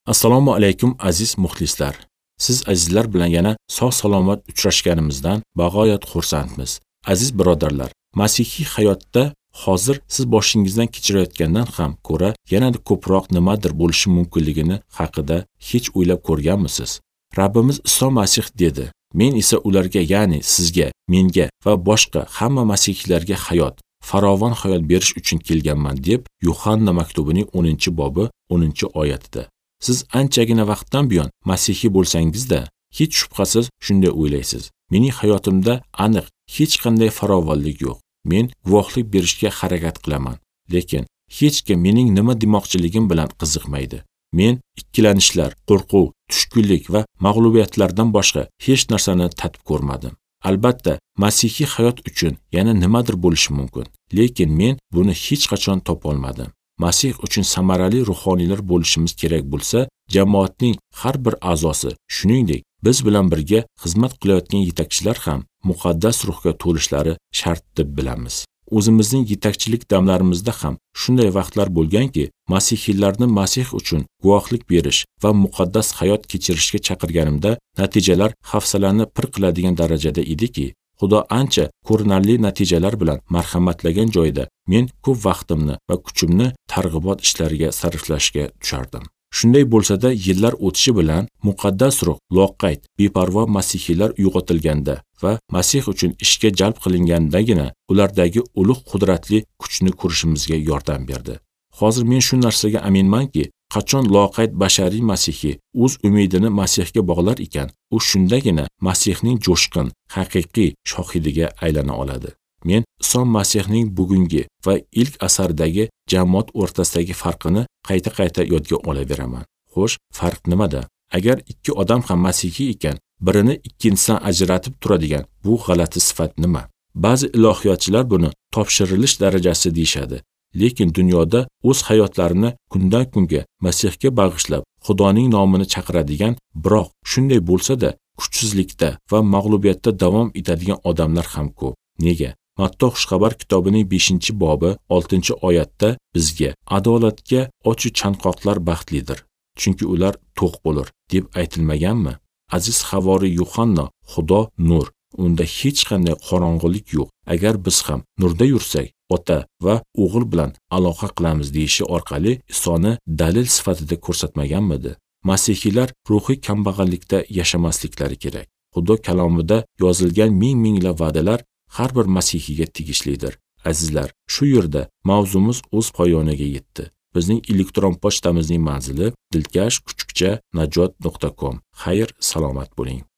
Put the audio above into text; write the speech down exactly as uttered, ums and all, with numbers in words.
Assalomu alaykum aziz muxlislar. Siz azizlar bilan yana sog' salomat uchrashganimizdan bag'oyat xursandmiz. Aziz birodarlar, masihiy hayotda hozir siz boshingizdan kechirayotgandan ham ko'ra yanada ko'proq nimadir bo'lishi mumkinligini haqida hech o'ylab ko'rganmisiz? Rabbimiz Iso Masih dedi: "Men esa ularga, ya'ni sizga, menga va boshqa hamma masihiylarga hayot, farovon hayot berish uchun kelganman" deb Yuhanna maktubining o'ninchi bobi o'ninchi oyatida. Siz anchagina vaqtdan buyon masihiy bo'lsangiz-da, hech shubhasiz shunday o'ylaysiz: mening hayotimda aniq hech qanday farovonlik yo'q. Men guvohlik berishga harakat qilaman, lekin hech kim mening nima demoqchiligim bilan qiziqmaydi. Men ikkilanishlar, qo'rquv, tushkunlik va mag'lubiyatlardan boshqa hech narsani tatib ko'rmadim. Albatta, masihiy hayot uchun yana nimadir bo'lishi mumkin, lekin men buni hech qachon topolmadim. Masih uchun samarali ruhoniylar bo'lishimiz kerak bo'lsa, jamoatning har bir a'zosi, shuningdek, biz bilan birga xizmat qilayotgan yetakchilar ham muqaddas ruhga to'lishlari shart deb bilamiz. O'zimizning yetakchilik damlarimizda ham shunday vaqtlar bo'lganki, masihiylarni Masih uchun guvohlik berish va muqaddas hayot kechirishga chaqirganimda natijalar hafsalani pir qiladigan darajada ediki, Xudo ancha ko'rinarli natijalar bilan marhamatlagan joyda men ko'p vaqtimni va kuchimni targ'ibot ishlariga sarflashga tushardim. Shunday bo'lsa-da, yillar o'tishi bilan muqaddas ruh loqayd, beparvo masihiylar uyg'otilganda va Masih uchun ishga jalb qilingandagina ulardagi ulug' qudratli kuchni ko'rishimizga yordam berdi. Hozir men shu narsaga aminmanki, qachon loqayd bashariy masihiy o'z umidini Masihga bog'lar ekan, u shundagina Masihning jo'shqin, haqiqiy shohidiga aylana oladi. Men Iso Masihning bugungi va ilk asardagi jamoat o'rtasidagi farqini qayta-qayta yodga olaveraman. Xo'sh, farq nimada? Agar ikki odam ham masihiy ekan, birini ikkinchisidan ajratib turadigan bu g'alati sifat nima? Ba'zi ilohiyotchilar buni topshirilish darajasi deyshadi. Lekin dunyoda o'z hayotlarini kundan kunga Masihga bag'ishlab, Xudoning nomini chaqiradigan, biroq shunday bo'lsa-da, kuchsizlikda va mag'lubiyatda davom etadigan odamlar ham ko'p. Nega? Matto xushxabar kitobining beshinchi bobi oltinchi oyatda bizga adolatga ochu chanqoqlar baxtlidir, chunki ular to'q bo'lur deb aytilmaganmi? Aziz havoriy Yuhanna, Xudo nur, unda hech qanday qorong'ulik yo'q. Agar biz ham nurda yursak, ota va o'g'il bilan aloqa qilamiz deyishi orqali Isoni dalil sifatida ko'rsatmaganmidi? Masihiylar ruhiy kambag'allikda yashamasliklari kerak. Xudo kalomida yozilgan ming-minglab va'dalar har bir masihiyga tegishlidir. Azizlar, shu yerda mavzumiz o'z poyoniga yetdi. Bizning elektron pochtamizning manzili dilkash kuchukcha najot nuqta com. Xayr, salomat bo'ling.